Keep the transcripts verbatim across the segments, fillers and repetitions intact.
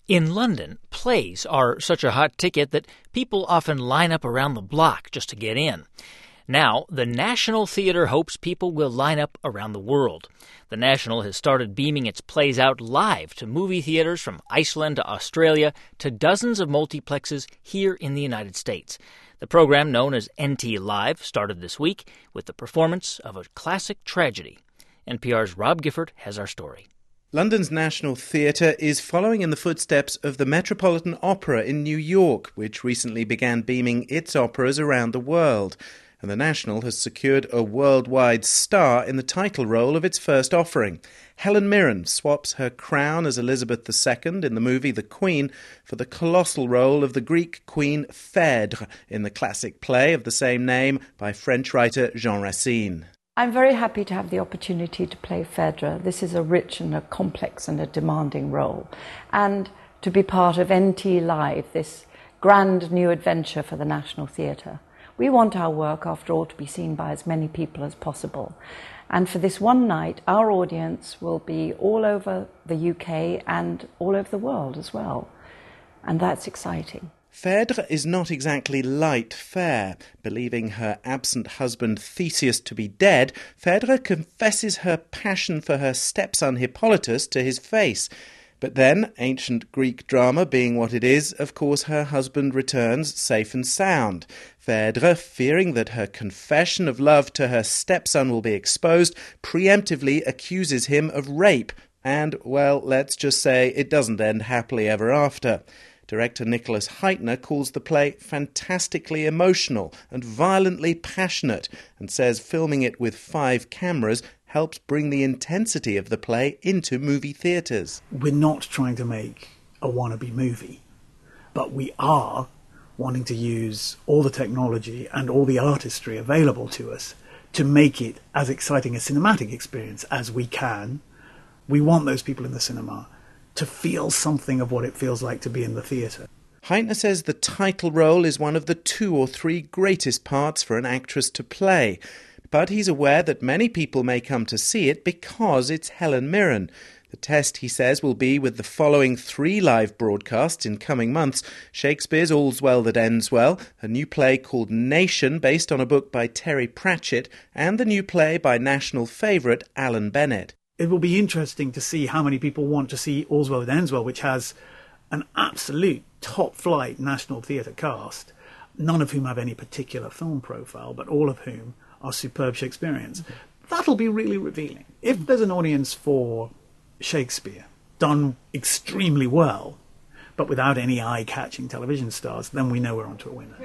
In London, plays are such a hot ticket that people often line up around the block just to get in. Now, the National Theatre hopes people will line up around the world. The National has started beaming its plays out live to movie theaters from Iceland to Australia to dozens of multiplexes here in the United States. The program, known as N T Live, started this week with the performance of a classic tragedy. N P R's Rob Gifford has our story. London's National Theatre is following in the footsteps of the Metropolitan Opera in New York, which recently began beaming its operas around the world. And the National has secured a worldwide star in the title role of its first offering. Helen Mirren swaps her crown as Elizabeth the Second in the movie The Queen for the colossal role of the Greek queen Phèdre in the classic play of the same name by French writer Jean Racine. I'm very happy to have the opportunity to play Phèdre. This is a rich and a complex and a demanding role. And to be part of N T Live, this grand new adventure for the National Theatre. We want our work, after all, to be seen by as many people as possible. And for this one night, our audience will be all over the U K and all over the world as well. And that's exciting. Phèdre is not exactly light fare. Believing her absent husband Theseus to be dead, Phèdre confesses her passion for her stepson Hippolytus to his face. But then, ancient Greek drama being what it is, of course her husband returns safe and sound. Phèdre, fearing that her confession of love to her stepson will be exposed, preemptively accuses him of rape. And, well, let's just say it doesn't end happily ever after. Director Nicholas Hytner calls the play fantastically emotional and violently passionate and says filming it with five cameras helps bring the intensity of the play into movie theatres. We're not trying to make a wannabe movie, but we are wanting to use all the technology and all the artistry available to us to make it as exciting a cinematic experience as we can. We want those people in the cinema to feel something of what it feels like to be in the theatre. Hytner says the title role is one of the two or three greatest parts for an actress to play. But he's aware that many people may come to see it because it's Helen Mirren. The test, he says, will be with the following three live broadcasts in coming months: Shakespeare's All's Well That Ends Well, a new play called Nation based on a book by Terry Pratchett, and the new play by national favourite Alan Bennett. It will be interesting to see how many people want to see All's Well That Ends Well, which has an absolute top-flight National Theatre cast, none of whom have any particular film profile, but all of whom are superb Shakespeareans. That'll be really revealing. If there's an audience for Shakespeare, done extremely well, but without any eye-catching television stars, then we know we're onto a winner.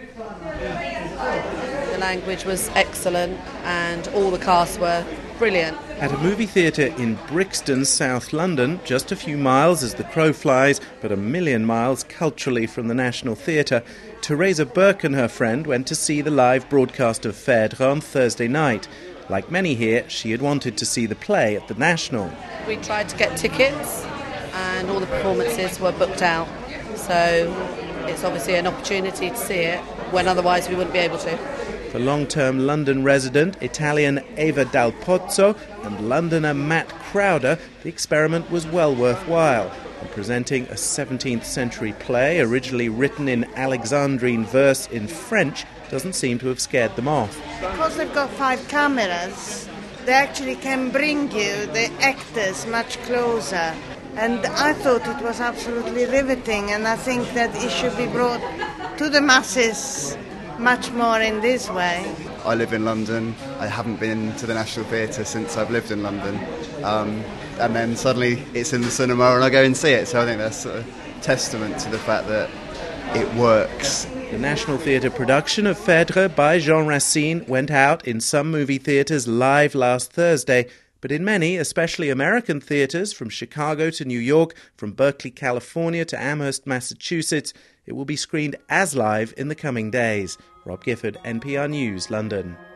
The language was excellent and all the cast were brilliant. At a movie theatre in Brixton, South London, just a few miles as the crow flies, but a million miles culturally from the National Theatre, Teresa Burke and her friend went to see the live broadcast of Phèdre on Thursday night. Like many here, she had wanted to see the play at the National. We tried to get tickets and all the performances were booked out. So it's obviously an opportunity to see it when otherwise we wouldn't be able to. For long-term London resident Italian Eva Dal Pozzo and Londoner Matt Crowder, the experiment was well worthwhile. And presenting a seventeenth century play originally written in Alexandrine verse in French doesn't seem to have scared them off. Because they've got five cameras, they actually can bring you the actors much closer. And I thought it was absolutely riveting, and I think that it should be brought to the masses much more in this way. I live in London. I haven't been to the National Theatre since I've lived in London. Um, and then suddenly it's in the cinema and I go and see it. So I think that's sort of testament to the fact that it works. The National Theatre production of Phèdre by Jean Racine went out in some movie theatres live last Thursday. But in many, especially American theatres, from Chicago to New York, from Berkeley, California to Amherst, Massachusetts, it will be screened as live in the coming days. Rob Gifford, N P R News, London.